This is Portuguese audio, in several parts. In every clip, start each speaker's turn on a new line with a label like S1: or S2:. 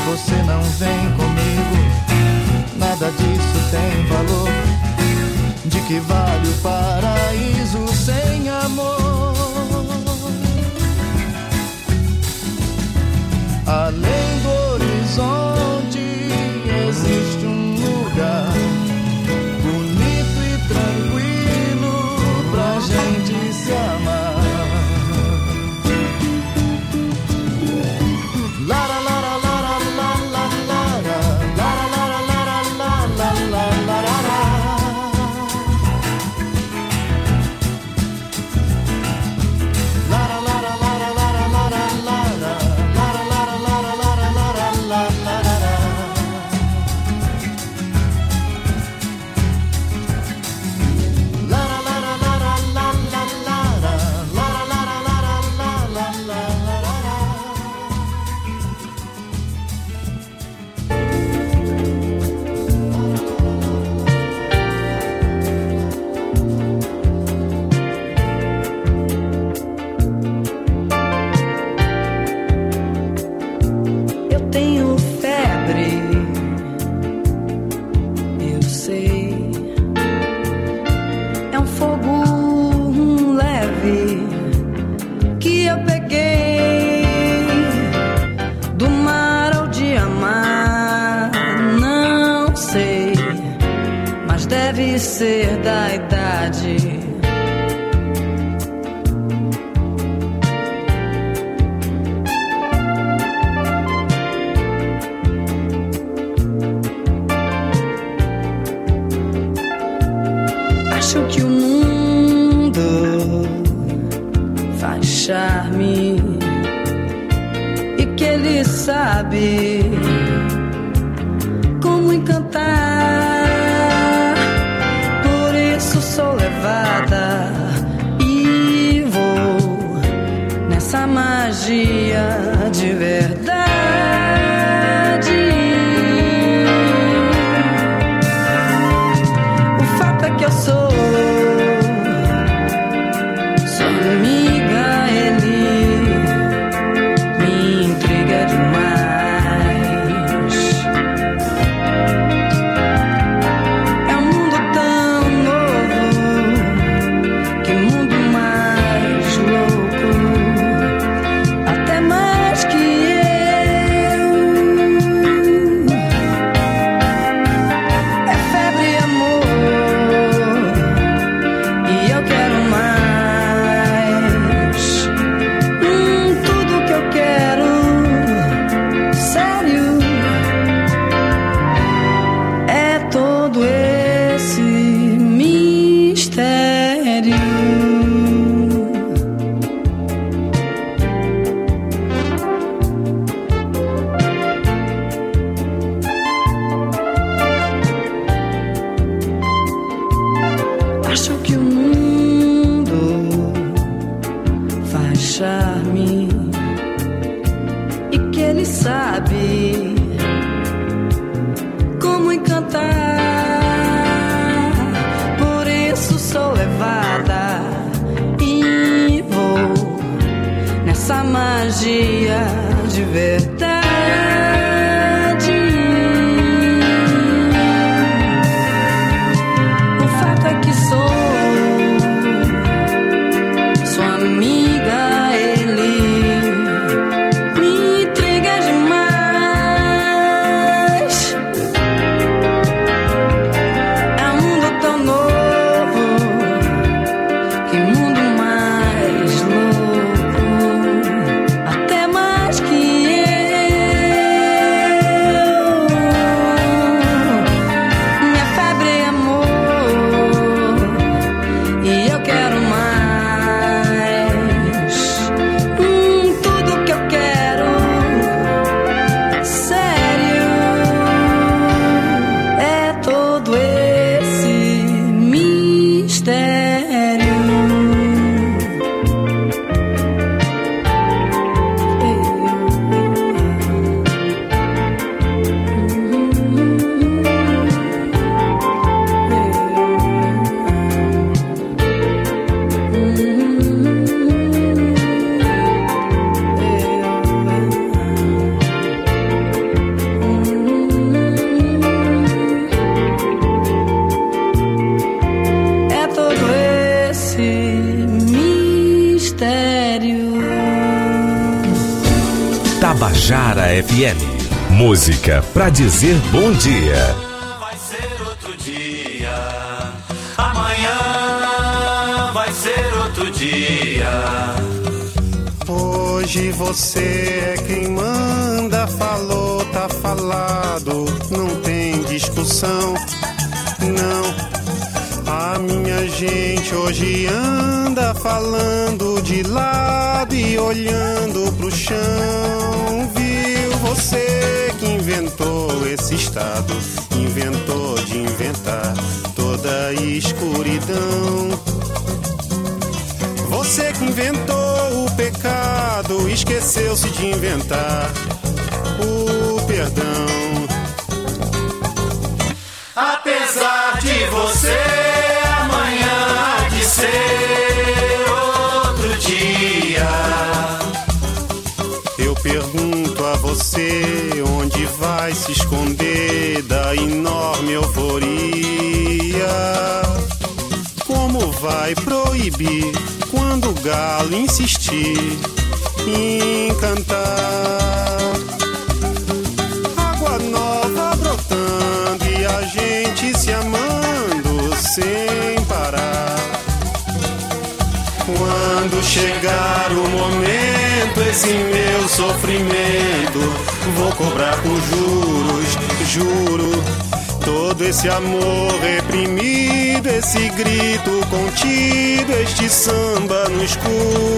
S1: você não vem comigo, nada disso tem valor. De que vale o paraíso sem amor? Além do horizonte existe um lugar bonito e tranquilo pra gente se amar. Lara, lara, lara, lara, lara, lara, lara, lara, lara, lara, lara. Lara, lara, lara, lara, lara, lara, lara, lara, lara, lara, lara, lara, lara. Lara, lara, lara, lara, lara, lara, lara, lara, lara, lara.
S2: Eu tenho febre, eu sei. É um fogo leve que eu peguei do mar ou de amar, não sei, mas deve ser da idade. Acho que o mundo faz charme e que ele sabe como encantar. Por isso sou levada e vou nessa magia de verdade. O fato é que eu sou sua amiga, ele me intriga demais. É um mundo tão novo, que mundo mais louco, até mais que eu. É febre e amor, e eu quero mais. Tudo que eu quero, sério, é todo esse mistério. Acho que o mundo faz charme e que ele sabe como encantar. Por isso sou levada e vou nessa magia de verdade. O fato é que sou sua amiga, ele me intriga demais. É um mundo tão novo, que mundo mais louco, até mais que eu.
S3: Tabajara FM. Música pra dizer bom dia.
S4: Vai ser outro dia, amanhã vai ser outro dia.
S5: Hoje você é quem manda, falou, tá falado, não tem discussão, não. A minha gente hoje anda falando de lado e olhando pro chão. Viu você que inventou esse estado, inventou de inventar toda a escuridão. Você que inventou o pecado, esqueceu-se de inventar o perdão.
S4: Apesar de você, amanhã há de ser outro dia.
S5: Eu pergunto a você, onde vai se esconder da enorme euforia? Como vai proibir quando o galo insistir em cantar? Água nova brotando e a gente se amando sem parar. Quando chegar o momento, esse meu sofrimento vou cobrar com juros, juro. Todo esse amor reprimido, esse grito contido, este samba no escuro.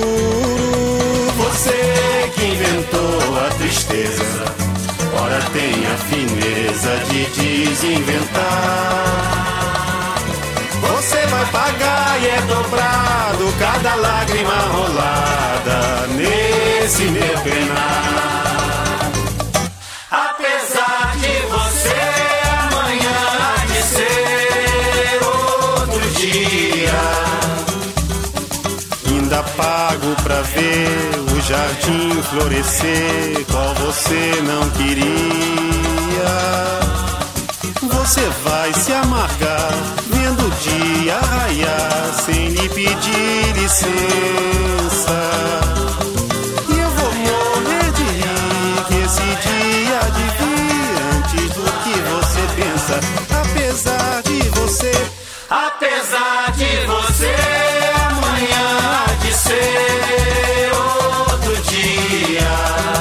S5: Você que inventou a tristeza, ora tem a fineza de desinventar. Você vai pagar e é dobrado cada lágrima rolada nesse meu penar. Apesar de você, amanhã há de ser outro dia. Ainda pago pra ver o jardim florescer, qual você não queria. Você vai se amargar vendo o dia raiar sem lhe pedir licença. E eu vou morrer de rir que esse dia há de vir antes do que você pensa. Apesar de você, amanhã há de ser outro dia.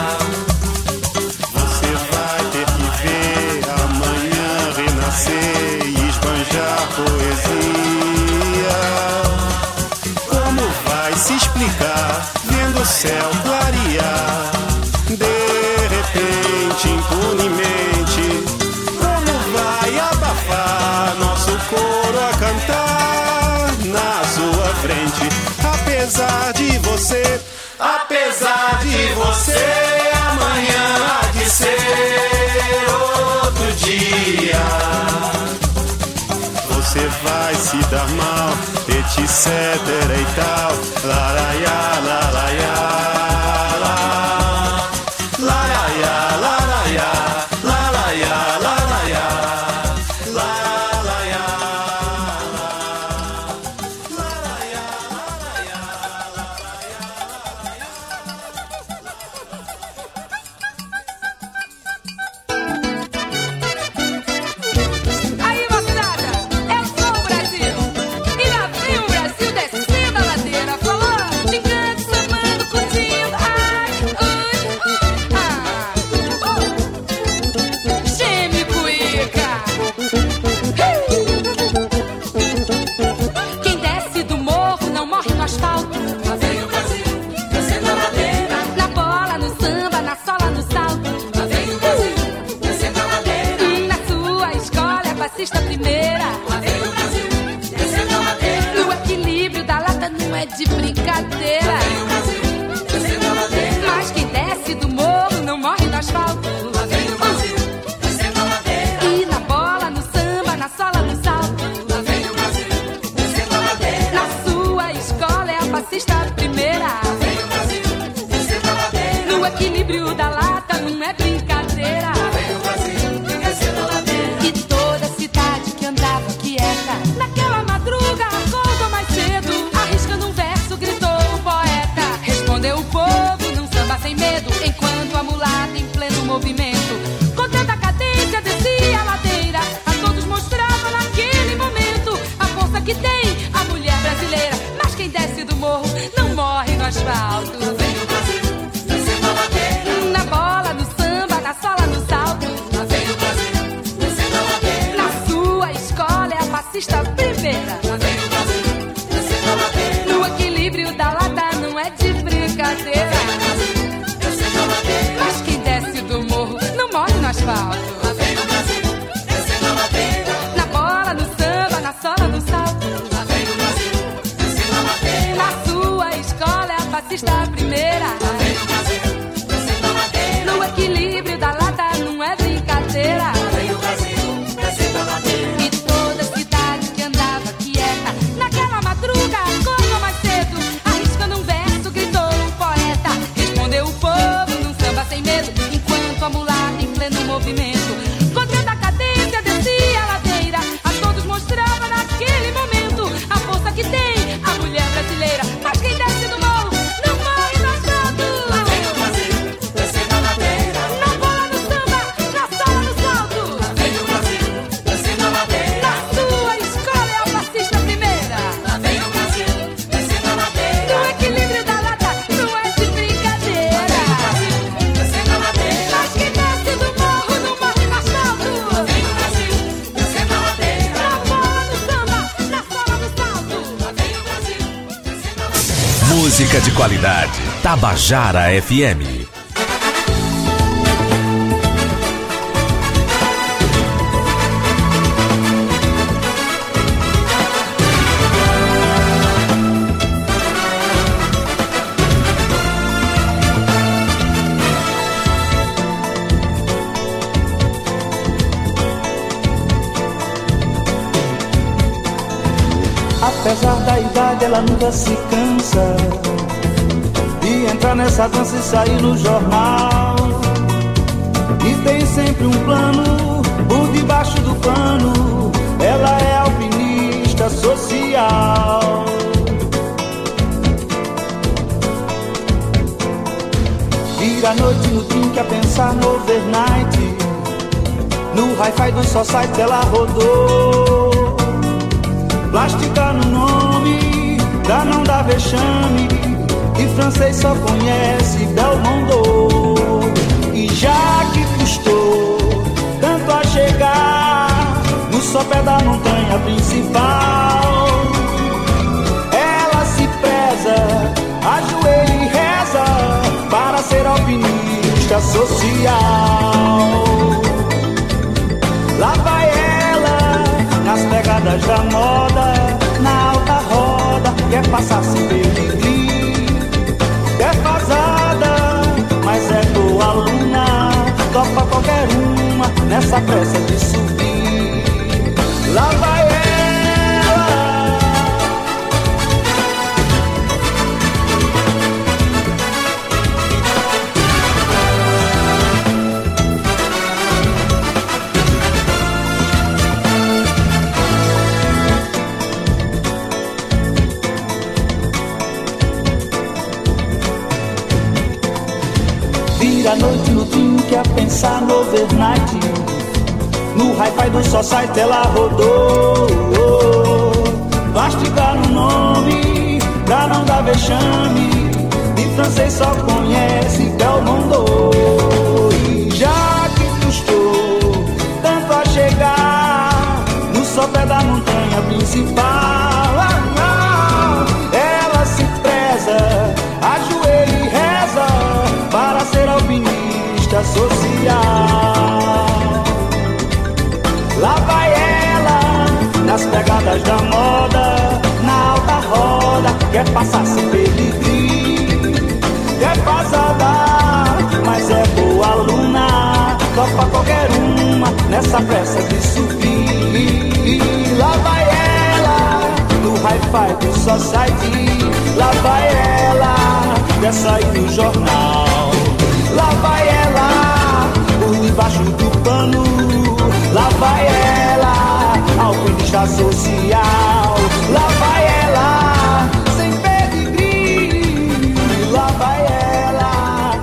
S5: Você vai ter que ver amanhã renascer e esbanjar poesia. Como vai se explicar vendo o céu clarear de repente, impunemente? Como vai abafar nosso coro a cantar na sua frente? Apesar de você, amanhã há de ser outro dia. Você vai se dar mal, etc e tal. Laraiá, laraiá, lá. Laraiá, laraiá, laraiá, laraiá, laraiá.
S2: Aí, moçada, eu sou o Brasil. E lá vem o Brasil descendo a ladeira, falando de canto, sambando, curtindo. Ai, Geme cuíca. Quem desce do morro não morre no asfalto. Lá vem o Brasil descendo a ladeira. Na bola, no samba, na sola, no salto. Lá vem o Brasil descendo a ladeira. Na sua escola é passista primeira. Lá vem o Brasil descendo a ladeira. No equilíbrio da lata não é de brincadeira. Lá vem o Brasil descendo a ladeira. Mas quem desce do morro não morre no asfalto. Lá vem o Brasil descendo a ladeira. E na bola, no samba, na sola, no salto. Lá vem o Brasil descendo a ladeira. Na sua escola é a passista primeira. Lá vem o Brasil descendo a ladeira. No equilíbrio da lata não é brincadeira. Lá vem o Brasil descendo a ladeira. E toda cidade que andava quieta, naquela madruga acordou mais cedo. Arriscando um verso gritou o poeta. Respondeu o povo num samba sem medo, enquanto a mulata
S3: Música de qualidade. Tabajara FM.
S1: Apesar da idade, ela nunca se cansa de entrar nessa dança e sair no jornal. E tem sempre um plano por debaixo do pano. Ela é alpinista social. Vira a noite no drink a pensar no overnight. No hi-fi do society ela rodou. Plástica no nome, pra não dar vexame. E francês só conhece Belmondo. E já que custou tanto a chegar no sopé da montanha principal, ela se preza, ajoelha e reza para ser alpinista social. Lá vai ela nas pegadas da moda, na alta roda, quer passar sem pedigrí. É vazada, mas é boa aluna, topa qualquer uma nessa pressa de subir. Lá vai ela. Vira a noite no drink a pensar no overnight. No hi-fi do society ela rodou. Plástica no nome, pra não dar vexame. De francês só conhece Belmondo. E já que custou tanto a chegar no sopé da montanha principal, ela se preza, ajoelha e reza para ser alpinista social. Lá vai ela nas pegadas da moda, na alta roda, quer passar sem pedigrí. É vazada, mas é boa aluna, topa qualquer uma nessa pressa de subir. Lá vai ela no hi-fi do society. Lá vai ela dessa aí do jornal. Lá vai ela por debaixo do pano. Lá vai ela alpinista social. Lá vai ela sem pedigrí. Lá vai ela.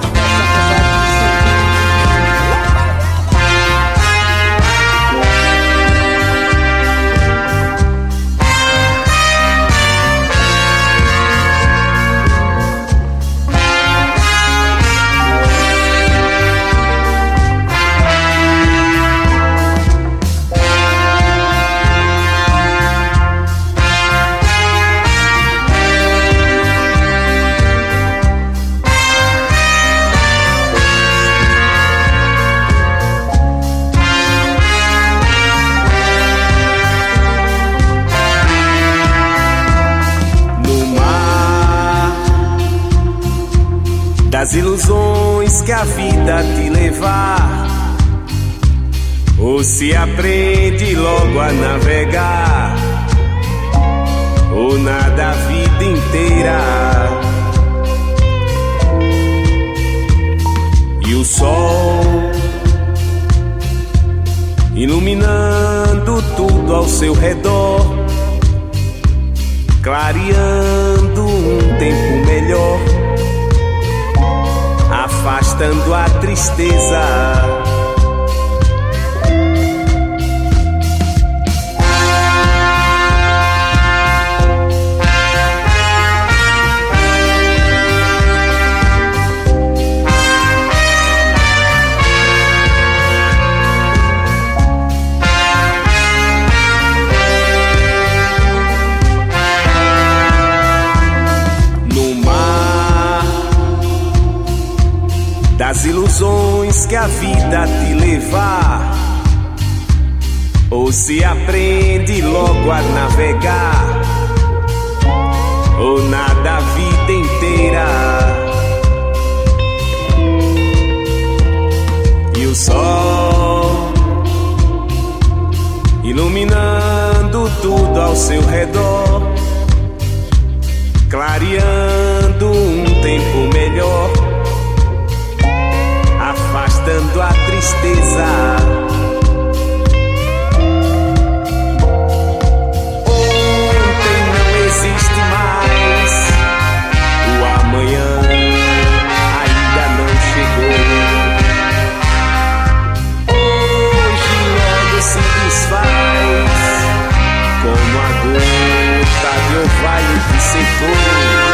S5: Das ilusões que a vida te levar, ou se aprende logo a navegar, ou nada a vida inteira. E o sol iluminando tudo ao seu redor, clareando um tempo melhor, afastando a tristeza. No mar
S6: ilusões que a vida te levar, ou se aprende logo a navegar, ou nada a vida inteira. E o sol iluminando tudo ao seu redor, clareando um tempo melhor, afastando a tristeza. Ontem não existe mais, o amanhã ainda não chegou. Hoje logo se desfaz, como a gota de orvalho que secou.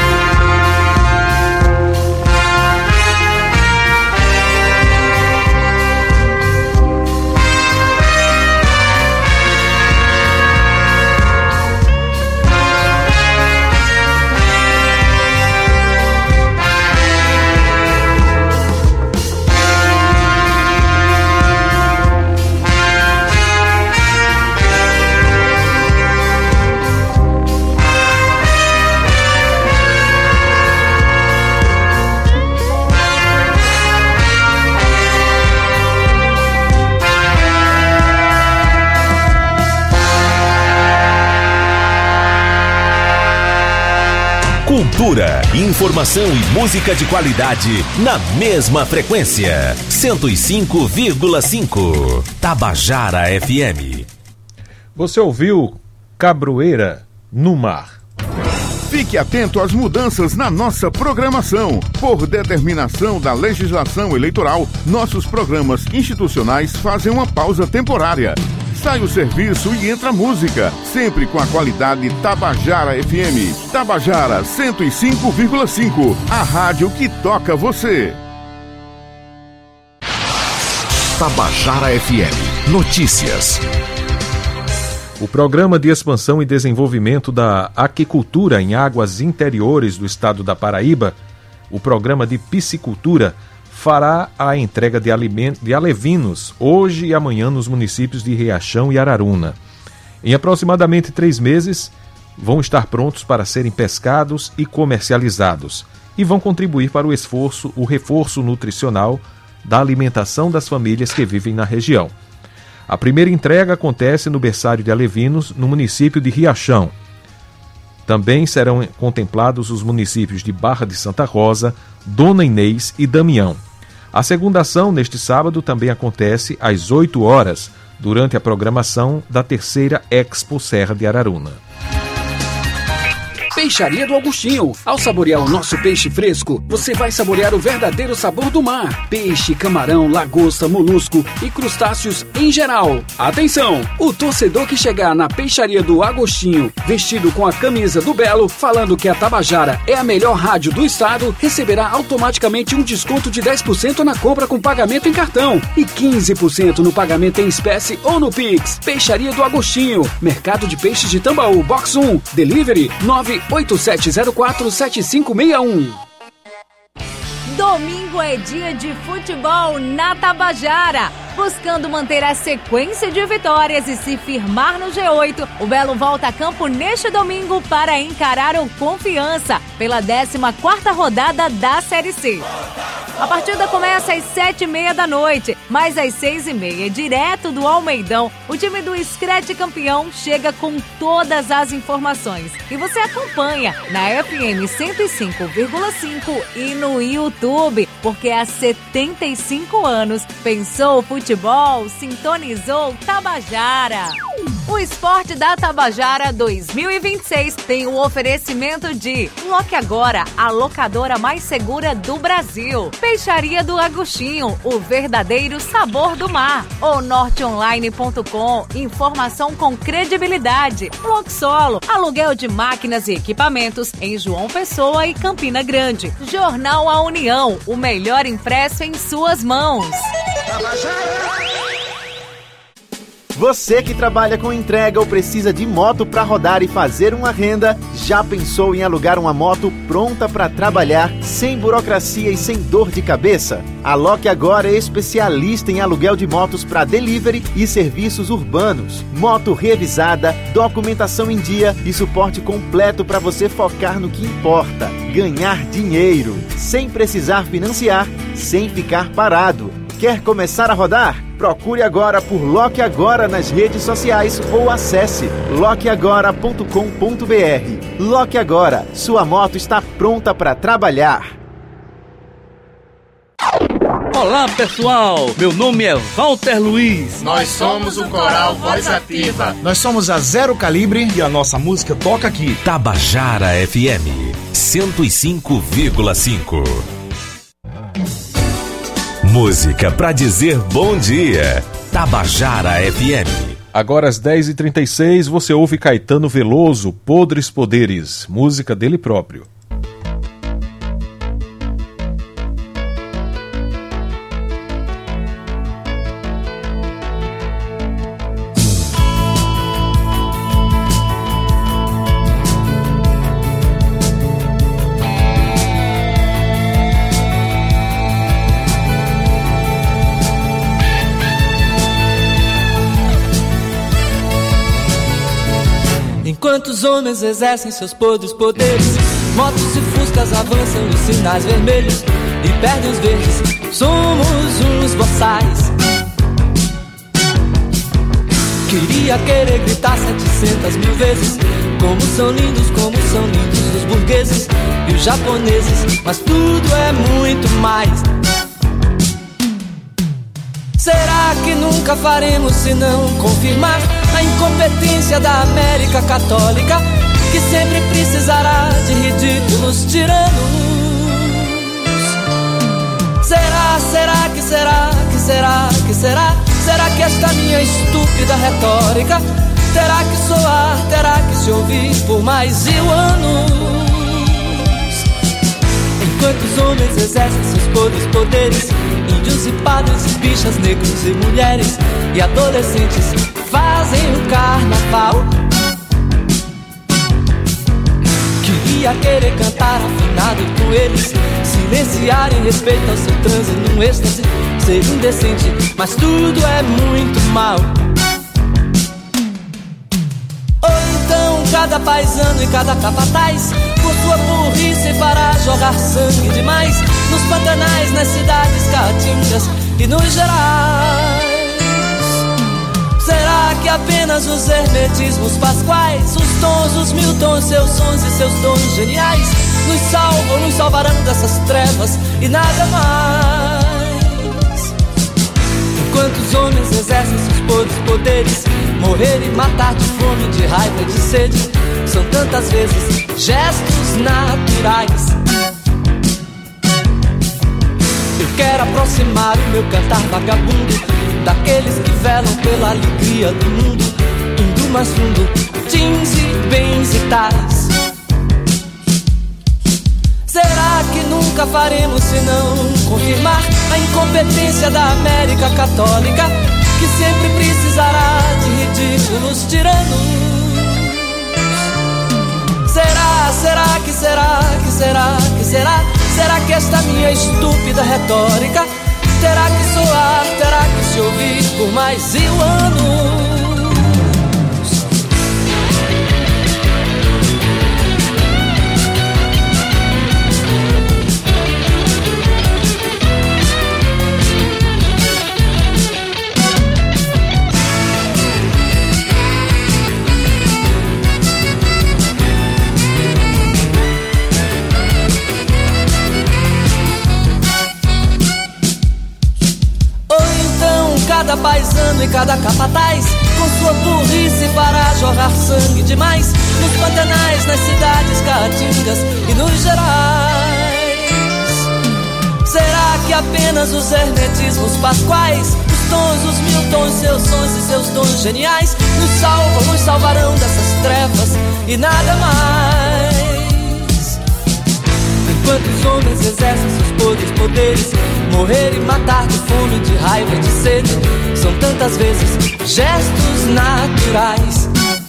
S3: Cultura, informação e música de qualidade na mesma frequência. 105,5. Tabajara FM.
S7: Você ouviu Cabroeira no Mar.
S8: Fique atento às mudanças na nossa programação. Por determinação da legislação eleitoral, nossos programas institucionais fazem uma pausa temporária. Sai o serviço e entra a música, sempre com a qualidade Tabajara FM. Tabajara 105,5, a rádio que toca você.
S3: Tabajara FM. Notícias.
S7: O Programa de Expansão e Desenvolvimento da Aquicultura em Águas Interiores do Estado da Paraíba, o Programa de Piscicultura, fará a entrega de alevinos hoje e amanhã nos municípios de Riachão e Araruna. Em aproximadamente 3 meses, vão estar prontos para serem pescados e comercializados e vão contribuir para o reforço nutricional da alimentação das famílias que vivem na região. A primeira entrega acontece no berçário de alevinos, no município de Riachão. Também serão contemplados os municípios de Barra de Santa Rosa, Dona Inês e Damião. A segunda ação, neste sábado, também acontece às 8 horas, durante a programação da terceira Expo Serra de Araruna.
S9: Peixaria do Augustinho. Ao saborear o nosso peixe fresco, você vai saborear o verdadeiro sabor do mar. Peixe, camarão, lagosta, molusco e crustáceos em geral. Atenção! O torcedor que chegar na Peixaria do Agostinho, vestido com a camisa do Belo, falando que a Tabajara é a melhor rádio do estado, receberá automaticamente um desconto de 10% na compra com pagamento em cartão e 15% no pagamento em espécie ou no Pix. Peixaria do Agostinho. Mercado de Peixes de Tambaú, Box 1. Delivery 987047561.
S10: Domingo é dia de futebol na Tabajara. Buscando manter a sequência de vitórias e se firmar no G8, o Belo volta a campo neste domingo para encarar o Confiança pela 14ª rodada da Série C. A partida começa às 7h30 da noite, mas às 6h30, direto do Almeidão, o time do Screte campeão chega com todas as informações. E você acompanha na FM 105,5 e no YouTube, porque há 75 anos pensou futebol, sintonizou Tabajara. O Esporte da Tabajara 2026 tem o oferecimento de Loque Agora, a locadora mais segura do Brasil. Peixaria do Agostinho, o verdadeiro sabor do mar. O norteonline.com, informação com credibilidade. Loxolo, aluguel de máquinas e equipamentos em João Pessoa e Campina Grande. Jornal A União, o melhor impresso em suas mãos.
S11: Você que trabalha com entrega ou precisa de moto para rodar e fazer uma renda, já pensou em alugar uma moto pronta para trabalhar, sem burocracia e sem dor de cabeça? A Loque Agora é especialista em aluguel de motos para delivery e serviços urbanos. Moto revisada, documentação em dia e suporte completo para você focar no que importa: ganhar dinheiro, sem precisar financiar, sem ficar parado. Quer começar a rodar? Procure agora por Loque Agora nas redes sociais ou acesse loqueagora.com.br. Loque Agora, sua moto está pronta para trabalhar.
S12: Olá pessoal, meu nome é Walter Luiz.
S13: Nós somos o coral Voz Ativa.
S14: Nós somos a Zero Calibre e a nossa música toca aqui.
S3: Tabajara FM 105,5. Música pra dizer bom dia. Tabajara FM.
S7: Agora às 10h36 você ouve Caetano Veloso, Podres Poderes, música dele próprio.
S15: Enquanto os homens exercem seus podres poderes, motos e fuscas avançam os sinais vermelhos e perdem os verdes. Somos uns boçais. Querer gritar 700 mil vezes como são lindos os burgueses e os japoneses, mas tudo é muito mais. Será que nunca faremos senão confirmar a incompetência da América Católica, que sempre precisará de ridículos tiranos? Será que esta minha estúpida retórica terá que soar, terá que se ouvir por mais 1000 anos? Enquanto os homens exercem seus podres poderes, índios e padres, bichas, negros e mulheres e adolescentes fazem o carnaval. Querer cantar afinado com eles, silenciar em respeito ao seu transe num êxtase, ser indecente, mas tudo é muito mal. Ou então cada paisano e cada capataz, por sua burrice fará jorrar sangue demais nos pantanais, nas cidades caatingas e nos gerais. Será que apenas os hermetismos pasquais, os tons, os 1000 tons, seus sons e seus dons geniais nos salvam, nos salvarão dessas trevas e nada mais? Enquanto os homens exercem seus podres poderes, morrer e matar de fome, de raiva e de sede são tantas vezes gestos naturais. Eu quero aproximar o meu cantar vagabundo daqueles que velam pela alegria do mundo, indo mais fundo, jeans e bens e tais. Será que nunca faremos senão confirmar a incompetência da América Católica, que sempre precisará de ridículos tiranos? Será que esta minha estúpida retórica terá que soar, terá que se ouvir por mais 1000 anos? Cada paisano e cada capataz, com sua burrice fará jorrar sangue demais nos pantanais, nas cidades caatingas e nos gerais. Será que apenas os hermetismos pasquais, os tons, os 1000 tons, seus sons e seus dons geniais nos salvam, nos salvarão dessas trevas e nada mais? Quantos homens exercem seus poderes, morrer e matar de fome, de raiva, de sede. São tantas vezes gestos naturais.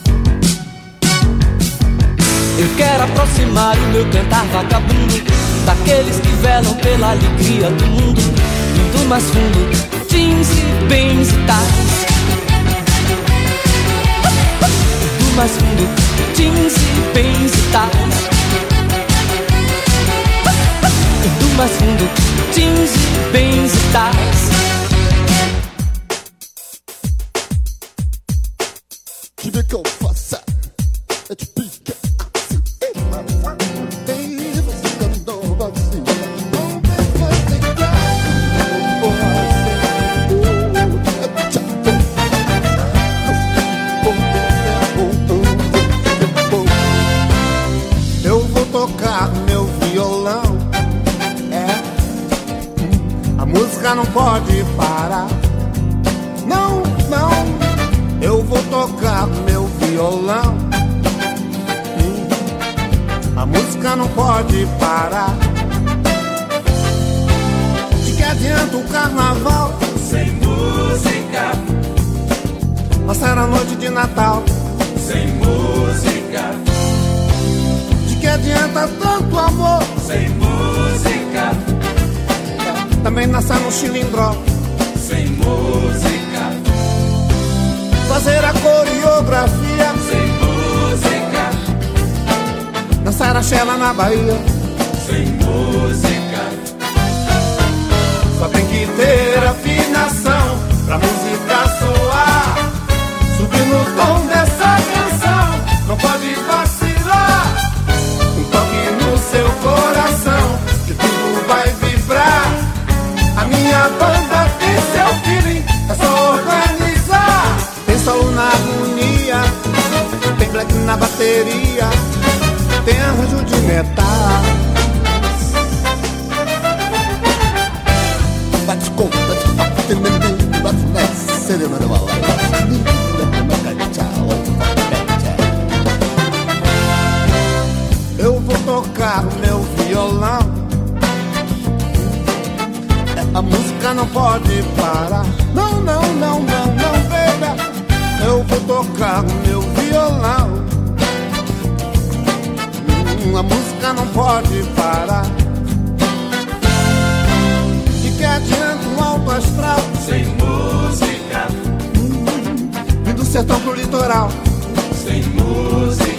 S15: Eu quero aproximar o meu cantar vagabundo daqueles que velam pela alegria do mundo, indo mais fundo, jeans e bens e tais. Indo mais fundo, jeans e bens e tais. Indo mais fundo, jeans e bens e tais.
S16: Tu veux qu'on fasse ça? Et tu piques.
S17: Eu vou tocar meu violão. A música não pode parar. Não, não. Eu vou tocar meu violão. A música não pode parar. De que adianta o carnaval
S4: sem música?
S17: Passar a noite de Natal
S4: sem música?
S17: De que adianta tanto amor
S4: sem música?
S17: Também nascer no chilindró
S4: sem música?
S17: Fazer a coreografia
S4: sem música?
S17: Dançar a chela na Bahia
S4: sem música?
S17: Só tem que ter afinação pra música soar. Subir no tom dessa canção, não pode vacilar. Um toque no seu coração, que tudo vai vibrar. A minha banda tem seu feeling, é só organizar. Tem solo na harmonia, tem black na bateria, tem arranjo de metal.
S16: Bate com, bate papo, tem neném, bate nessa, serena da bala.
S17: Eu vou tocar meu violão. A música não pode parar. Não, não, não, não, não, baby. Eu vou tocar meu violão. A música não pode parar. De que adianta um alto astral
S4: sem música?
S17: Vim do sertão pro litoral
S4: sem música?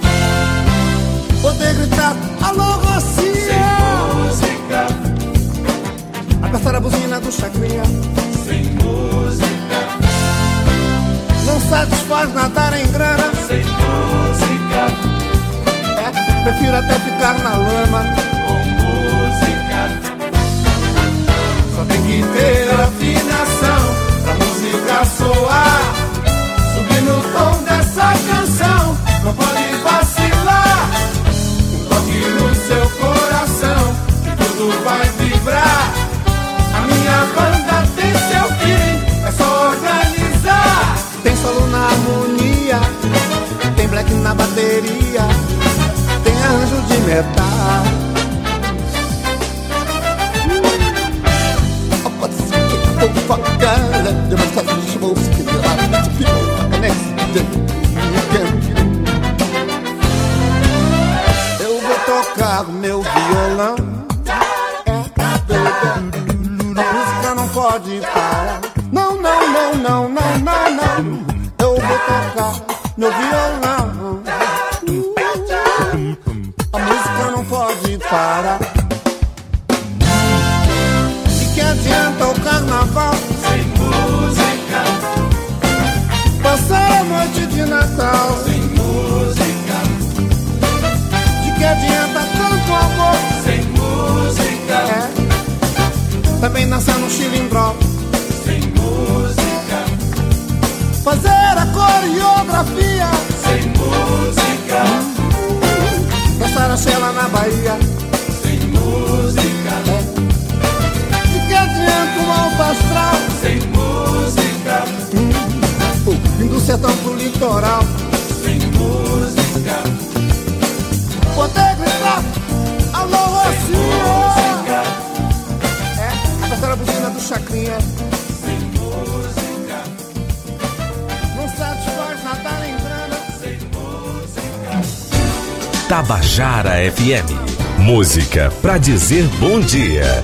S17: Poder gritar alô Rocinha
S4: sem música?
S17: Apertar a buzina do chacrinha
S4: sem música?
S17: Não satisfaz nadar em grana
S4: sem música?
S17: Prefiro até ficar na lama
S4: com música?
S17: Só tem que ter afinação pra música soar. Subir no tom dessa canção, não pode vacilar. Um toque no seu coração, que tudo vai vibrar. A minha banda tem seu feeling, é só organizar. Tem solo na harmonia, tem black na bateria, tem arranjo de metal. Eu vou tocar meu violão. A música não pode parar. Não, não, não, não, não, não, não. Eu vou tocar meu violão. A música não pode parar. De que adianta o carnaval
S4: sem música?
S17: Passar a noite de Natal
S4: sem música?
S17: De que adianta tanto amor
S4: sem música?
S17: Também nascer no chilindró
S4: sem música?
S17: Fazer a coreografia
S4: sem música?
S17: Dançar a chela na Bahia
S4: sem música?
S17: De que adianta um alto astral
S4: sem música?
S17: Vim do sertão pro litoral
S4: sem música?
S17: Poder gritar alô Rocinha cria. Sem música não satisfaz nada lembrando. Sem música.
S3: Tabajara FM. Música pra dizer bom dia.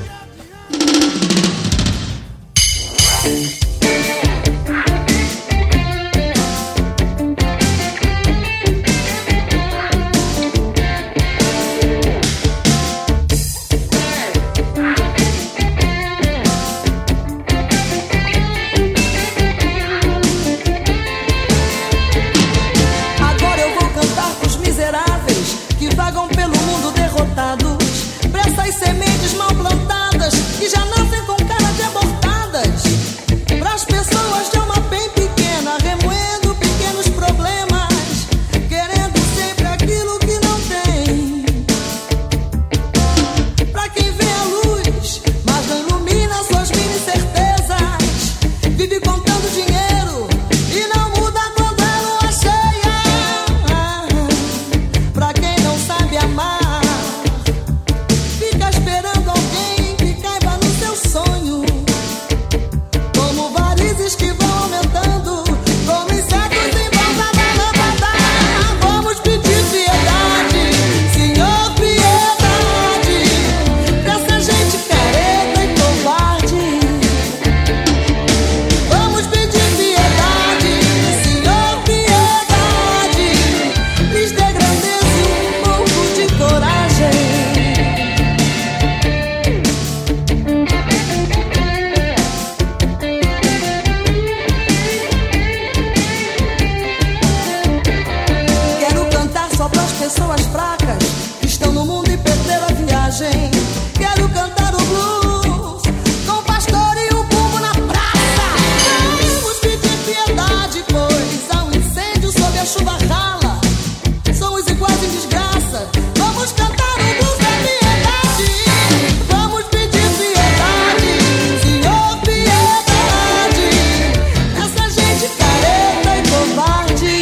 S15: Sementes mal plantadas que já nascem com cara de abortadas. Pras pessoas de alma bem pequena, remoendo pequenos problemas, querendo sempre aquilo que não tem. Pra quem vê a luz, mas não ilumina suas mini certezas, vive contando dinheiro e não muda quando é lua cheia. Pra quem não sabe amar, esperando alguém que caiba no seu sonho, como varizes que vão aumentando, como insetos em volta da lâmpada. Vamos pedir piedade, Senhor, piedade, pra essa gente careta e covarde. Vamos pedir piedade, Senhor, piedade, lhes dê grandeza e um pouco de coragem. Pessoas fracas que estão no mundo e perderam a viagem. Quero cantar o blues com o pastor e o bumbo na praça. Vamos pedir piedade, pois há um incêndio sob a chuva rala. Somos iguais em desgraça. Vamos cantar o blues da piedade. Vamos pedir piedade, Senhor, piedade, essa gente careta e covarde.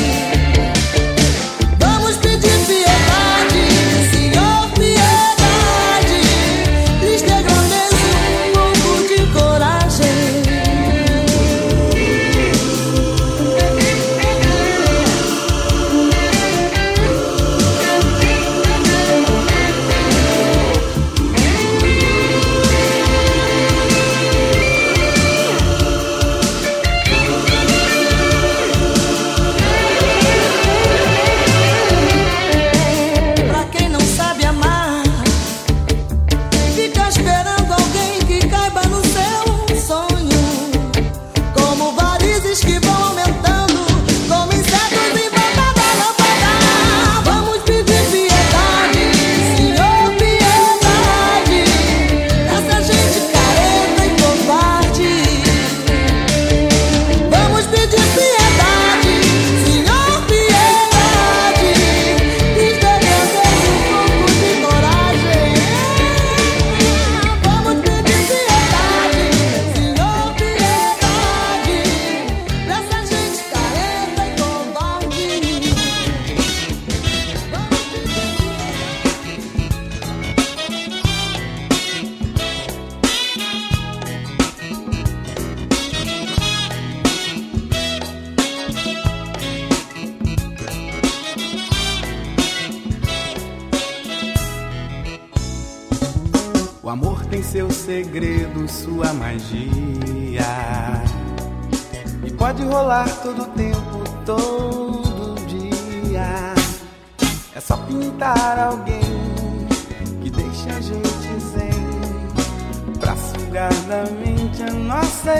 S5: O amor tem seu segredo, sua magia, e pode rolar todo tempo, todo dia. É só pintar alguém que deixa a gente zen, pra sugar da mente a nossa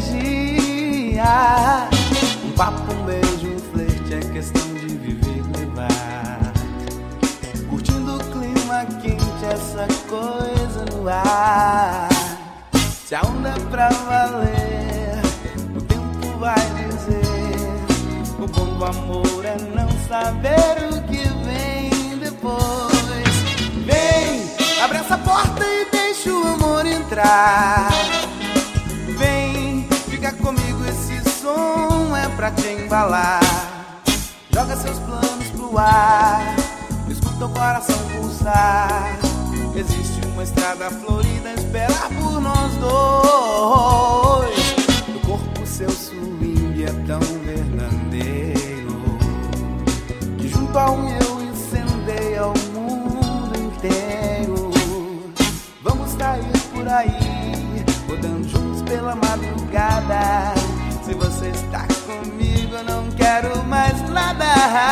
S5: energia. Um papo, um beijo, um flerte, é questão de viver, levar, curtindo o clima quente, essa coisa no ar. Se a onda é pra valer, o tempo vai dizer, o bom do amor é não saber o que vem depois. Vem, abre essa porta e deixa o amor entrar. Vem, fica comigo, esse som é pra te embalar. Joga seus planos pro ar, escuta o coração pulsar. Existe uma estrada florida a esperar por nós dois. Meu corpo, seu swing é tão verdadeiro que junto ao meu incendeia o mundo inteiro. Vamos sair por aí, rodando juntos pela madrugada. Se você está comigo, eu não quero mais nada.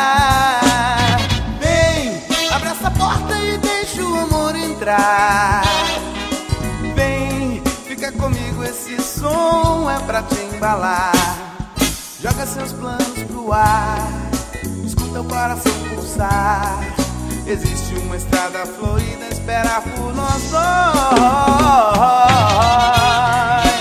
S5: Vem, abre essa porta e deixa o amor entrar. Vem, fica comigo, esse som é pra te embalar. Joga seus planos pro ar, escuta o coração pulsar. Existe uma estrada florida a esperar por nós dois.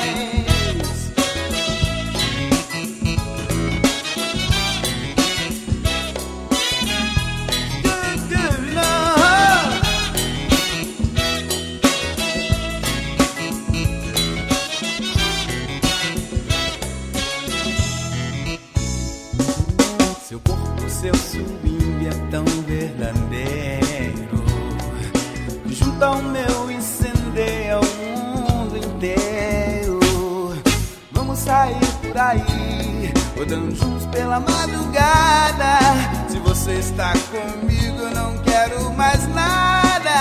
S5: Seu swing é tão verdadeiro que junto ao meu incendeia o mundo inteiro. Vamos sair por aí, rodando juntos pela madrugada. Se você está comigo, eu não quero mais nada.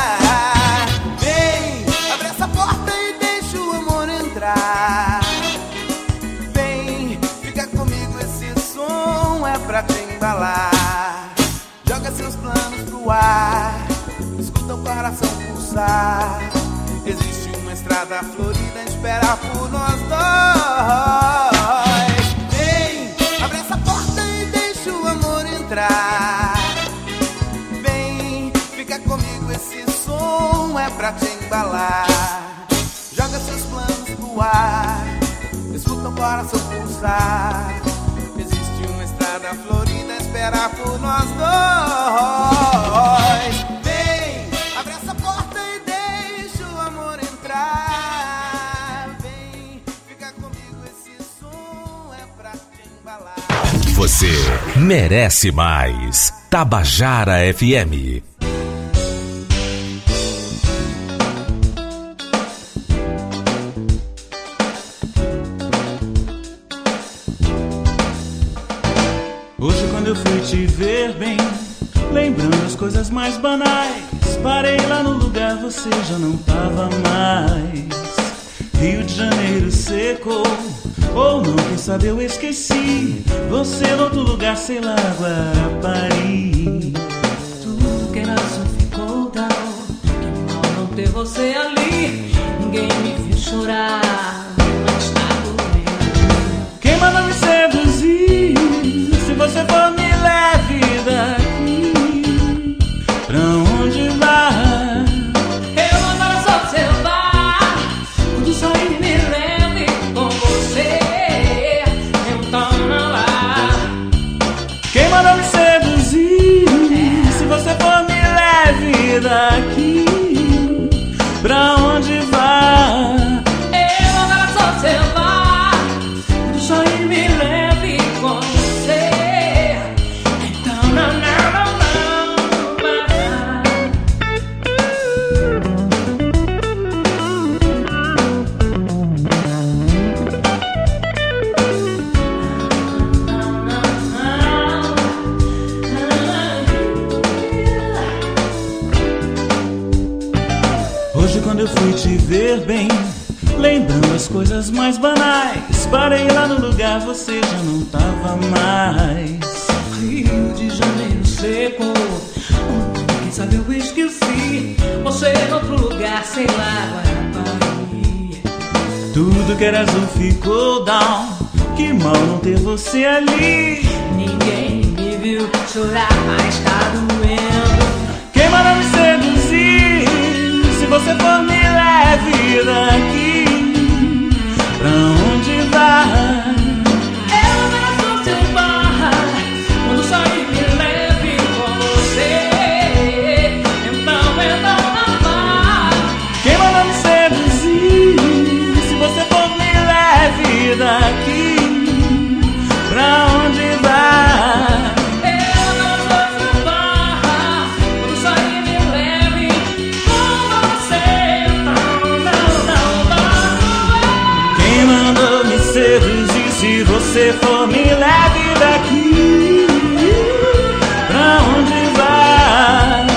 S5: Vem, abre essa porta e deixa o amor entrar. Vem, fica comigo, esse som é pra te embalar. Joga seus planos pro ar, escuta o coração pulsar. Existe uma estrada florida a esperar por nós dois. Vem, abre essa porta e deixa o amor entrar. Vem, fica comigo, esse som é pra te embalar. Joga seus planos pro ar, escuta o coração pulsar. Existe uma estrada florida a esperar por nós dois. Vem, abre essa porta e deixa o amor entrar. Vem, fica comigo, esse som é pra te embalar.
S3: Você merece mais. Tabajara FM.
S18: Hoje quando eu fui te ver bem, lembrando as coisas mais banais, parei lá no lugar, você já não tava mais. Rio de Janeiro secou, ou não, quem sabe eu esqueci. Você no outro lugar, sei lá, Guarapari.
S15: Tudo que era azul ficou down, que mal não ter você ali. Ninguém me viu chorar, mas tá doendo.
S18: Quem manda me seduzir? Se você for, me leve daqui. Pra onde vai?
S15: Eu agora só observar. Quando sair, me leve com você. Então não vá.
S18: Quem manda me seduzir? Se você for, me leve daqui. Pra onde vai?
S15: Eu agora só observar. Quando sair, me leve com você. Então não, não, não, não
S18: Hoje quando eu fui te ver bem, lembrando as coisas mais banais, parei lá no lugar, você já não tava mais.
S15: Rio de Janeiro seco, quem sabe eu esqueci. Você em outro lugar, sei lá, Guarapari.
S18: Tudo que era azul ficou down, que mal não ter você ali.
S15: Ninguém me viu chorar, mas tá doendo.
S18: Quem manda me seduzir? Se você for, me leve daqui. Pra onde vai?
S15: Eu abraço seu bar. Quando sair, me leve com você. Então não vá.
S18: Quem manda me seduzir? Se você for, me leve daqui. Pra onde vai?
S15: Eu abraço seu bar. Quando sair, me leve com você.
S18: você for, me leve daqui. Pra onde vai?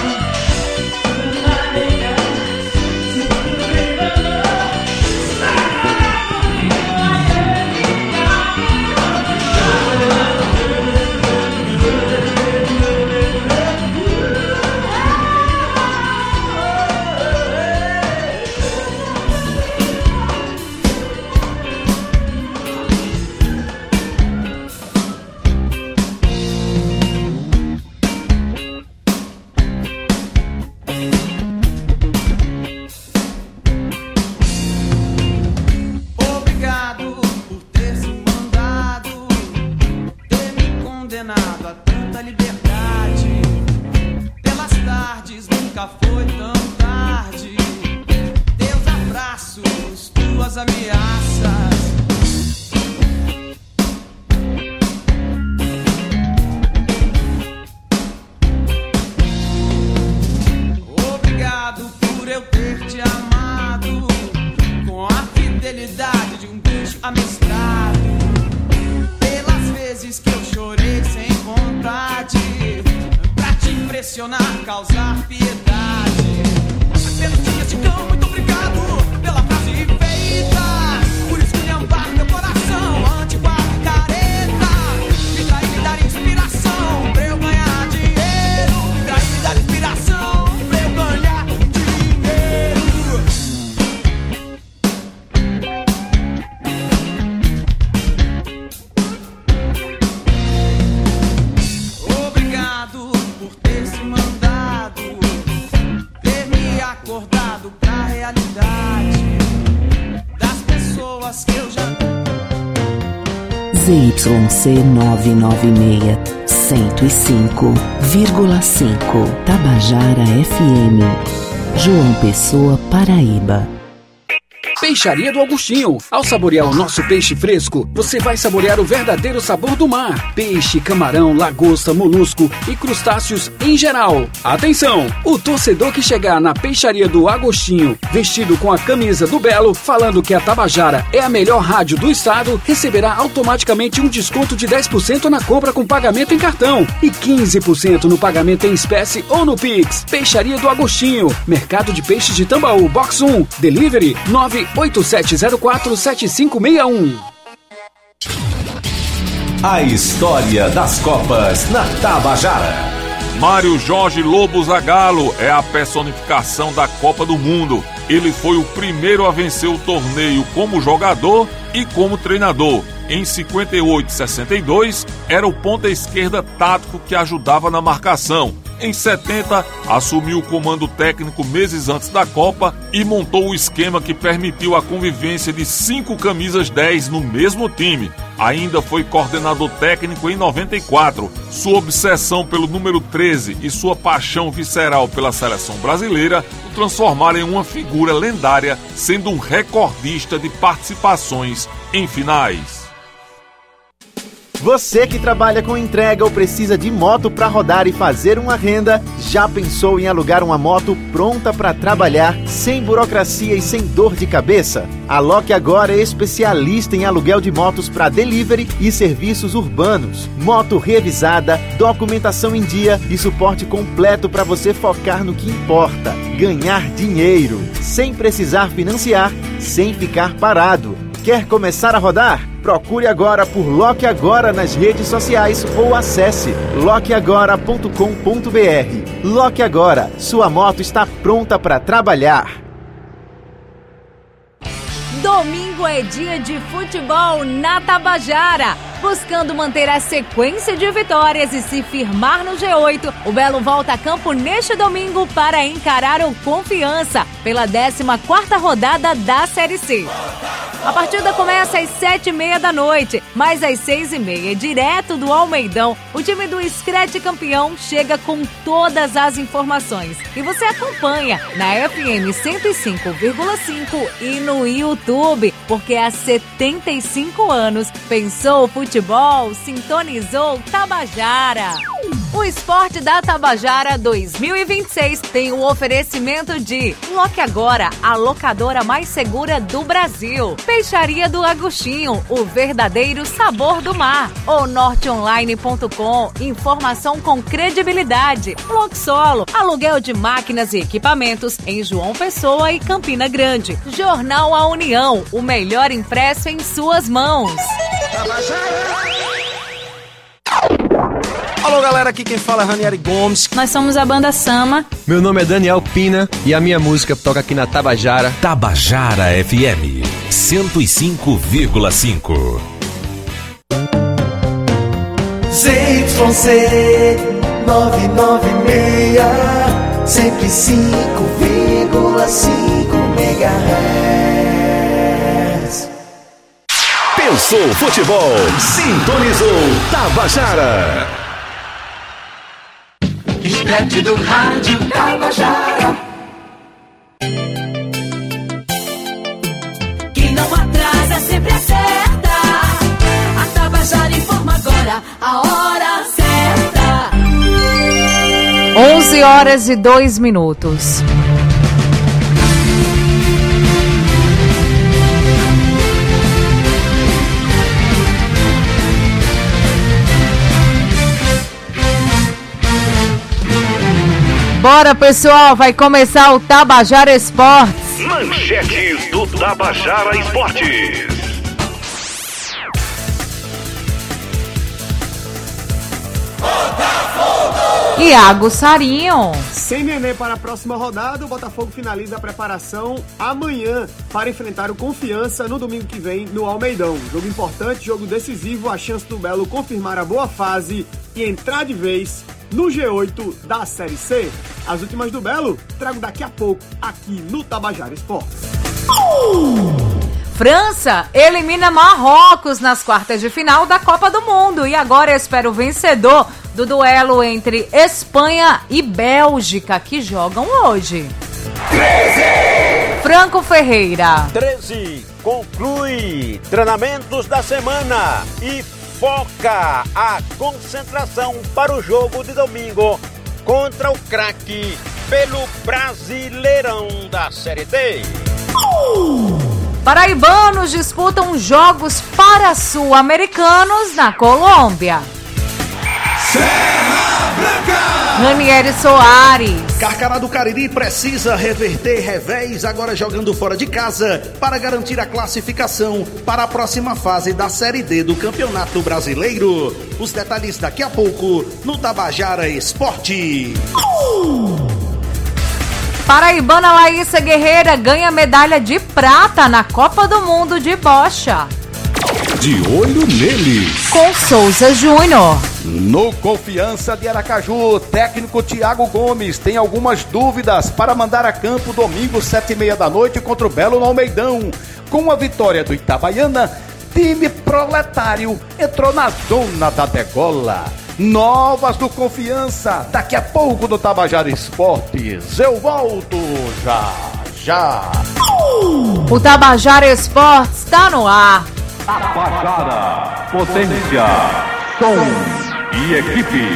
S19: Causar piedade. Pelos dias de cão, muito obrigado pela frase feita. Por esculhambar meu coração, antiquado e careta. Me trai, me dar inspiração pra eu ganhar dinheiro. Me trai, me dar inspiração pra eu ganhar dinheiro. Obrigado por ter se mandado, ter me acordado pra realidade das pessoas que eu já...
S20: ZYC 996, 105,5 Tabajara FM, João Pessoa, Paraíba.
S9: Peixaria do Agostinho. Ao saborear o nosso peixe fresco, você vai saborear o verdadeiro sabor do mar. Peixe, camarão, lagosta, molusco e crustáceos em geral. Atenção! O torcedor que chegar na Peixaria do Agostinho, vestido com a camisa do Belo, falando que a Tabajara é a melhor rádio do estado, receberá automaticamente um desconto de 10% na compra com pagamento em cartão e 15% no pagamento em espécie ou no Pix. Peixaria do Agostinho. Mercado de Peixes de Tambaú, Box 1. Delivery 987047561.
S3: A história das Copas na Tabajara.
S21: Mário Jorge Lobo Zagallo é a personificação da Copa do Mundo. Ele foi o primeiro a vencer o torneio como jogador e como treinador. Em 58 e 62, era o ponta esquerda tático que ajudava na marcação. Em 70, assumiu o comando técnico meses antes da Copa e montou o esquema que permitiu a convivência de 5 camisas 10 no mesmo time. Ainda foi coordenador técnico em 94. Sua obsessão pelo número 13 e sua paixão visceral pela seleção brasileira o transformaram em uma figura lendária, sendo um recordista de participações em finais.
S11: Você que trabalha com entrega ou precisa de moto para rodar e fazer uma renda, já pensou em alugar uma moto pronta para trabalhar, sem burocracia e sem dor de cabeça? A Lock agora é especialista em aluguel de motos para delivery e serviços urbanos. Moto revisada, documentação em dia e suporte completo para você focar no que importa: ganhar dinheiro, sem precisar financiar, sem ficar parado. Quer começar a rodar? Procure agora por Lock Agora nas redes sociais ou acesse lockagora.com.br. Lock Agora, sua moto está pronta para trabalhar.
S10: Domingo é dia de futebol na Tabajara. Buscando manter a sequência de vitórias e se firmar no G8, o Belo volta a campo neste domingo para encarar o Confiança pela 14ª rodada da Série C. A partida começa às 7h30 da noite, mas às 6h30, direto do Almeidão, o time do Scratch campeão chega com todas as informações. E você acompanha na FM 105,5 e no YouTube, porque há 75 anos pensou futebol, sintonizou Tabajara. O Esporte da Tabajara 2026 tem o oferecimento de Loque Agora, a locadora mais segura do Brasil. Peixaria do Agostinho, o verdadeiro sabor do mar. O norteonline.com, informação com credibilidade. Loxolo, aluguel de máquinas e equipamentos em João Pessoa e Campina Grande. Jornal A União, o melhor impresso em suas mãos.
S2: Alô galera, aqui quem fala é Ranieri Gomes.
S10: Nós somos a banda Sama.
S2: Meu nome é Daniel Pina e a minha música toca aqui na Tabajara.
S3: Tabajara FM 105,5.
S22: ZYC 996 105,5 MHz.
S3: Pensou futebol, sintonizou Tabajara.
S22: Escrete do rádio Tabajara.
S15: Que não atrasa, sempre acerta. A Tabajara informa agora a hora certa.
S10: 11h02. Bora, pessoal, vai começar o Tabajara Esportes.
S3: Manchetes do Tabajara Esportes.
S10: Iago Sarinho.
S23: Sem Nenê para a próxima rodada, o Botafogo finaliza a preparação amanhã para enfrentar o Confiança no domingo que vem no Almeidão. Jogo importante, jogo decisivo, a chance do Belo confirmar a boa fase e entrar de vez no G8 da Série C. As últimas do Belo trago daqui a pouco aqui no Tabajara Esportes.
S10: França elimina Marrocos nas quartas de final da Copa do Mundo e agora espera o vencedor do duelo entre Espanha e Bélgica, que jogam hoje.
S22: 13.
S10: Franco Ferreira.
S24: 13 conclui treinamentos da semana e foca a concentração para o jogo de domingo contra o craque pelo Brasileirão da Série D.
S10: Paraibanos disputam jogos para-sul-americanos na Colômbia.
S14: Serra Branca.
S10: Ranieri Soares.
S14: Carcará do Cariri precisa reverter revés, agora jogando fora de casa, para garantir a classificação para a próxima fase da Série D do Campeonato Brasileiro. Os detalhes daqui a pouco no Tabajara Esporte.
S10: Paraibana Laísa Guerreira ganha medalha de prata na Copa do Mundo de bocha.
S3: De olho neles.
S10: Com Souza Júnior.
S25: No Confiança de Aracaju, o técnico Thiago Gomes tem algumas dúvidas para mandar a campo domingo 7h30 da noite contra o Belo no Almeidão. Com a vitória do Itabaiana, time proletário entrou na zona da degola. Novas do Confiança, daqui a pouco no Tabajara Esportes. Eu volto já.
S10: O Tabajara Esportes está no ar.
S3: Tabajara, potência, som e equipe.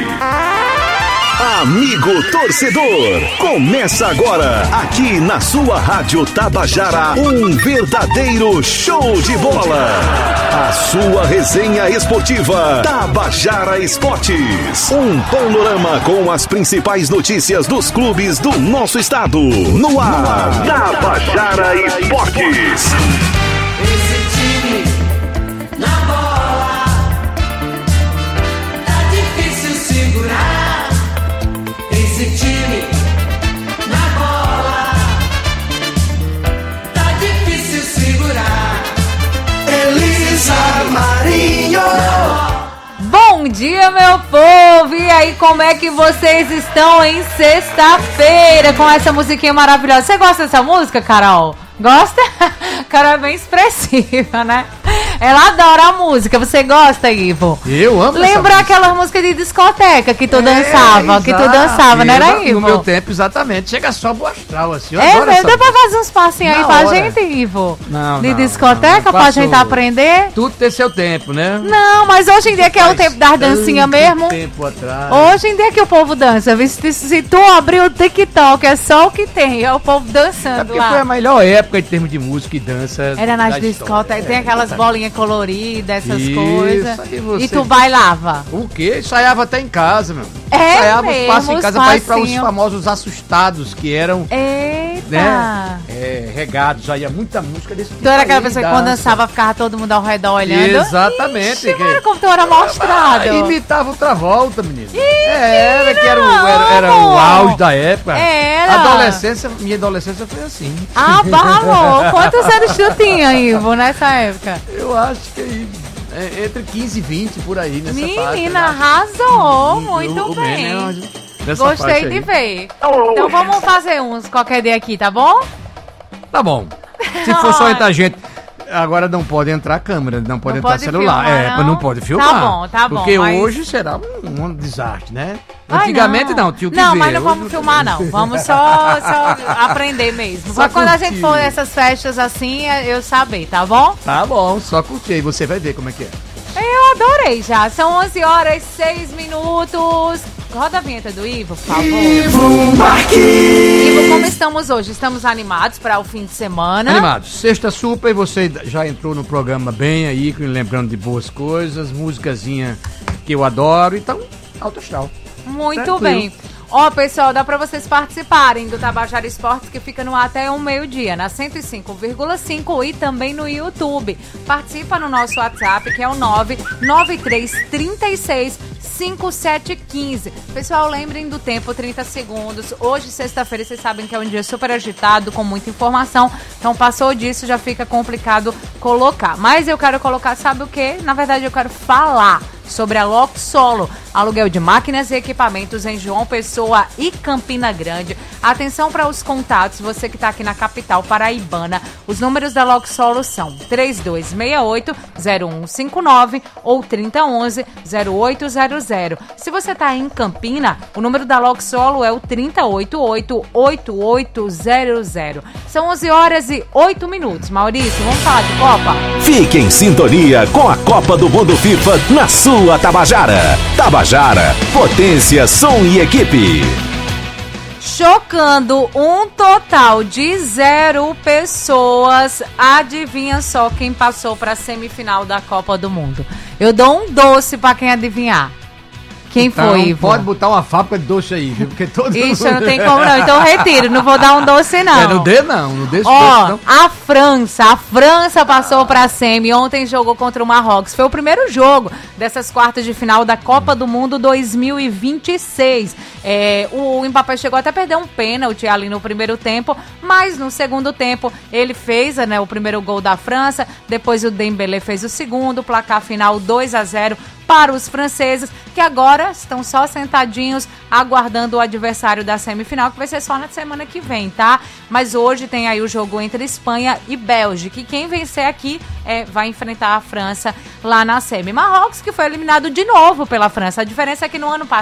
S3: Amigo torcedor, começa agora aqui na sua Rádio Tabajara um verdadeiro show de bola. A sua resenha esportiva Tabajara Esportes. Um panorama com as principais notícias dos clubes do nosso estado. No ar, Tabajara Esportes.
S15: Esse time na bola tá difícil segurar. Esse time na bola tá difícil segurar.
S22: Elisa Marinho.
S10: Bom dia, meu povo! E aí, como é que vocês estão em sexta-feira com essa musiquinha maravilhosa? Você gosta dessa música, Carol? Gosta? Carol é bem expressiva, né? Ela adora a música. Você gosta, Ivo?
S1: Eu amo
S10: Lembra aquela música de discoteca que tu dançava? Que tu dançava, não era, Ivo?
S1: No meu tempo, exatamente. Chega só pro astral, assim. Eu
S10: É
S1: adoro
S10: mesmo?
S1: essa
S10: Dá pra fazer uns passinhos aí
S1: Na
S10: pra
S1: hora.
S10: gente, Ivo?
S1: Não,
S10: De
S1: não,
S10: discoteca
S1: não,
S10: pra
S1: passou.
S10: gente aprender?
S1: Tudo tem seu tempo, né?
S10: Não, mas hoje em dia que é o tempo das dancinhas mesmo.
S1: Tempo atrás.
S10: Hoje em dia que o povo dança, viu? Se tu abrir o TikTok, é só o que tem, é o povo dançando
S1: Porque
S10: lá.
S1: foi a melhor época em termos de música e dança.
S10: Era nas
S1: da
S10: discotecas, tem aquelas bolinhas coloridas, essas
S1: Isso,
S10: coisas.
S1: aí você-
S10: E tu bailava.
S1: O quê? Ensaiava até em casa, meu.
S10: É
S1: Ensaiava os
S10: mesmo,
S1: passos em
S10: os
S1: casa pra ir para os
S10: passinhos.
S1: famosos assustados, que eram,
S10: Eita!
S1: né, regados. Aí muita música desse tipo.
S10: Tu era aquela
S1: aí,
S10: pessoa que quando dançava ficava todo mundo ao redor olhando?
S1: Exatamente.
S10: Ixi, mano, como tu era mostrado.
S1: Imitava o Travolta, menino.
S10: Ih,
S1: Era, que era o
S10: amor.
S1: auge da época.
S10: Era.
S1: Minha adolescência foi assim.
S10: Ah, amor, quantos anos tu tinha, Ivo, nessa época?
S1: Eu acho que entre 15 e 20, por aí, nessa faixa.
S10: Menina, arrasou, muito bem. Gostei de ver. Então vamos fazer uns qualquer dia aqui, tá bom?
S1: Tá bom. Se for só entre a gente. Agora não pode entrar câmera, não pode entrar celular.
S10: filmar,
S1: Não pode filmar.
S10: Tá bom.
S1: Porque
S10: mas...
S1: hoje será um desastre, né?
S10: Ai,
S1: Antigamente não, tinha o que
S10: não,
S1: ver.
S10: mas não vamos filmar, não. Vamos só aprender mesmo. Só quando a gente for nessas festas assim, eu saber, tá bom?
S1: Tá bom, só curtir aí, você vai ver como é que é.
S10: Eu adorei já. São 11 horas e 6 minutos. Roda a vinheta do Ivo, por favor. Ivo Marquinhos. Como estamos hoje? Estamos animados para o fim de semana?
S1: Animados. Sexta super, você já entrou no programa bem aí, lembrando de boas coisas, musicazinha que eu adoro, então, alto astral.
S10: Muito
S1: Tranquilo.
S10: bem. Ó, pessoal, dá pra vocês participarem do Tabajara Esportes, que fica no ar até o meio-dia, na 105,5 e também no YouTube. Participa no nosso WhatsApp, que é o 993365715. Pessoal, lembrem do tempo, 30 segundos. Hoje, sexta-feira, vocês sabem que é um dia super agitado, com muita informação. Então, passou disso, já fica complicado colocar. Mas eu quero colocar, sabe o quê? Na verdade, eu quero falar sobre a Lock Solo, aluguel de máquinas e equipamentos em João Pessoa e Campina Grande. Atenção para os contatos, você que está aqui na capital paraibana. Os números da Lock Solo são 3268-0159 ou 3011-0800. Se você está em Campina, o número da Lock Solo é o 3088-8800. São 11 horas e 8 minutos. Maurício, vamos falar de Copa?
S3: Fique em sintonia com a Copa do Mundo FIFA na sua Tabajara. Tabajara, potência, som e equipe.
S10: Chocando um total de 0 pessoas. Adivinha só quem passou para a semifinal da Copa do Mundo. Eu dou um doce para quem adivinhar. Quem
S1: então,
S10: foi, Ivo?
S1: Pode botar uma fábrica de doce aí, viu? Porque todo
S10: Isso,
S1: mundo...
S10: não tem como não. Então retiro, não vou dar um doce não.
S1: Não dê não, não dê esse
S10: Ó,
S1: doce não.
S10: a França passou pra semi, ontem jogou contra o Marrocos. Foi o primeiro jogo dessas quartas de final da Copa do Mundo 2026. O Mbappé chegou até a perder um pênalti ali no primeiro tempo, mas no segundo tempo ele fez, né, o primeiro gol da França, depois o Dembélé fez o segundo, placar final 2-0 para os franceses, que agora estão só sentadinhos aguardando o adversário da semifinal, que vai ser só na semana que vem, tá? Mas hoje tem aí o jogo entre Espanha e Bélgica, e quem vencer aqui vai enfrentar a França lá na semi. Marrocos, que foi eliminado de novo pela França. A diferença é que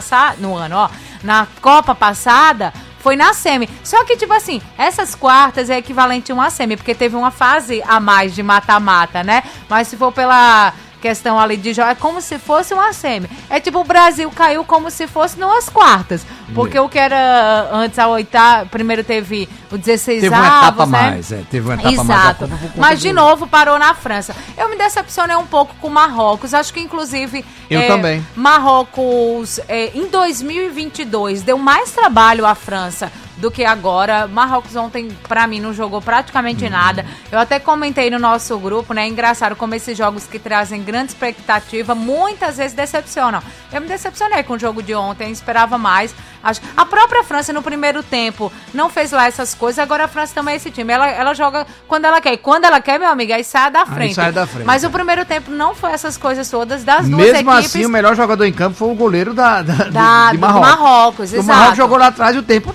S10: na Copa passada, foi na semi. Só que, tipo assim, essas quartas é equivalente a uma semi, porque teve uma fase a mais de mata-mata, né? Mas se for pela questão ali de jogo, é como se fosse uma semi. É tipo, o Brasil caiu como se fosse numas quartas. Porque o que era antes a oitava, primeiro teve o 16
S1: Teve uma etapa a
S10: né?
S1: mais, teve uma etapa
S10: Exato.
S1: mais. Da Copa,
S10: mas de novo parou na França. Eu me decepcionei um pouco com o Marrocos. Acho que inclusive
S1: eu também.
S10: Marrocos em 2022 deu mais trabalho à França do que agora. Marrocos ontem, pra mim, não jogou praticamente nada. Eu até comentei no nosso grupo, né? É engraçado como esses jogos que trazem grande expectativa, muitas vezes decepcionam. Eu me decepcionei com o jogo de ontem, esperava mais. A própria França, no primeiro tempo, não fez lá essas coisas. Agora a França também é esse time. Ela joga quando ela quer. E quando ela quer, meu amigo, aí sai da frente. Mas o primeiro tempo não foi essas coisas todas das duas equipes.
S1: Mesmo assim, o melhor jogador em campo foi o goleiro de
S10: Marrocos.
S1: O Marrocos jogou lá atrás o tempo todo.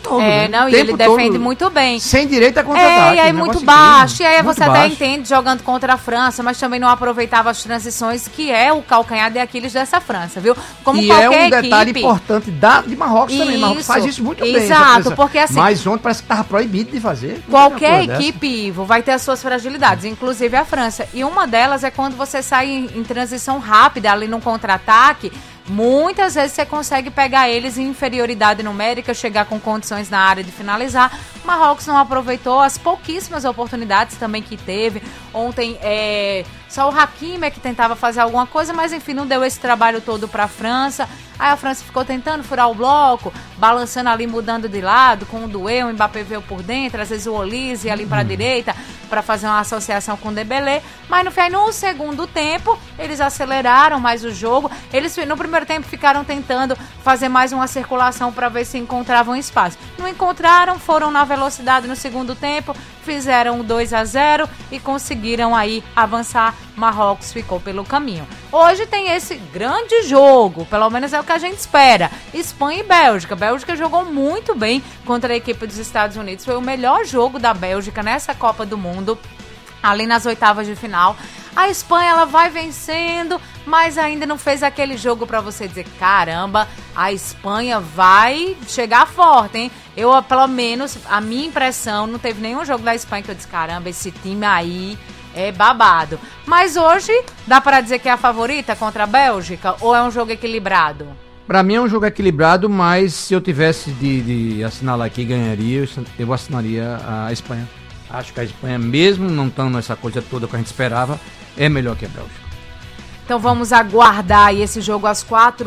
S10: não, e
S1: tempo
S10: ele defende
S1: todo
S10: muito bem.
S1: sem direito a contra-ataque.
S10: E aí
S1: um
S10: muito
S1: negócio
S10: baixo,
S1: incrível,
S10: e aí
S1: muito
S10: você até
S1: baixo.
S10: entende jogando contra a França, mas também não aproveitava as transições, que é o calcanhar de Aquiles dessa França, viu? Como
S1: E
S10: qualquer
S1: é um detalhe
S10: equipe,
S1: importante de Marrocos também. Marrocos faz isso muito bem.
S10: Exato, porque assim,
S1: mas ontem parece que estava proibido de fazer.
S10: qualquer equipe, Ivo, vai ter as suas fragilidades, inclusive a França. E uma delas é quando você sai em transição rápida, ali no contra-ataque, muitas vezes você consegue pegar eles em inferioridade numérica, chegar com condições na área de finalizar. Marrocos não aproveitou as pouquíssimas oportunidades também que teve. Ontem, só o Hakimi é que tentava fazer alguma coisa, mas enfim, não deu esse trabalho todo para a França. Aí a França ficou tentando furar o bloco, balançando ali, mudando de lado, com o Doué, o Mbappé veio por dentro, às vezes o Olise ali para a direita, para fazer uma associação com o Dembélé. Mas no segundo tempo, eles aceleraram mais o jogo. Eles no primeiro tempo ficaram tentando fazer mais uma circulação para ver se encontravam espaço. Não encontraram, foram na velocidade no segundo tempo, fizeram 2-0 e conseguiram aí avançar. Marrocos ficou pelo caminho. Hoje tem esse grande jogo, pelo menos é o que a gente espera. Espanha e Bélgica. Bélgica jogou muito bem contra a equipe dos Estados Unidos. Foi o melhor jogo da Bélgica nessa Copa do Mundo, ali nas oitavas de final. A Espanha, ela vai vencendo, mas ainda não fez aquele jogo pra você dizer, caramba, a Espanha vai chegar forte, hein? Eu, pelo menos, a minha impressão, não teve nenhum jogo da Espanha que eu disse, caramba, esse time aí é babado. Mas hoje, dá pra dizer que é a favorita contra a Bélgica, ou é um jogo equilibrado?
S1: Pra mim é um jogo equilibrado, mas se eu tivesse de assinalar aqui, ganharia, eu assinaria a Espanha. Acho que a Espanha, mesmo não estando nessa coisa toda que a gente esperava, é melhor que a Bélgica.
S10: Então vamos aguardar aí esse jogo às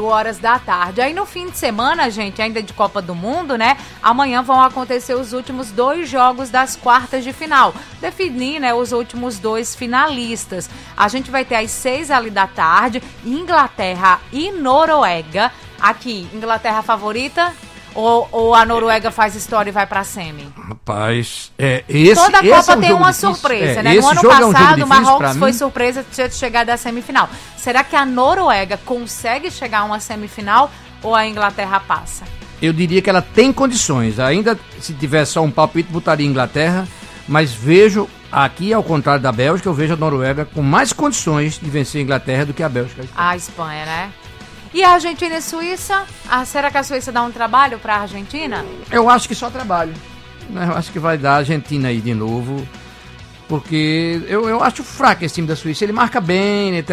S10: 16h. Aí no fim de semana, gente, ainda de Copa do Mundo, né? Amanhã vão acontecer os últimos 2 jogos das quartas de final. Definir, né, os últimos 2 finalistas. A gente vai ter às 18h, Inglaterra e Noruega. Aqui, Inglaterra favorita? Ou a Noruega faz história e vai pra semi?
S1: Rapaz,
S10: toda a Copa
S1: é um
S10: tem
S1: jogo
S10: uma
S1: difícil.
S10: surpresa, né? No ano passado, o Marrocos foi surpresa de chegar da semifinal. Será que a Noruega consegue chegar a uma semifinal ou a Inglaterra passa?
S1: Eu diria que ela tem condições. Ainda se tivesse só um palpite, botaria Inglaterra, mas vejo aqui, ao contrário da Bélgica, eu vejo a Noruega com mais condições de vencer a Inglaterra do que a Bélgica.
S10: A Espanha, né? E a Argentina e Suíça? Será que a Suíça dá um trabalho para a Argentina?
S1: Eu acho que só trabalho. Eu acho que vai dar a Argentina aí de novo. Porque eu acho fraco esse time da Suíça. Ele marca bem, ele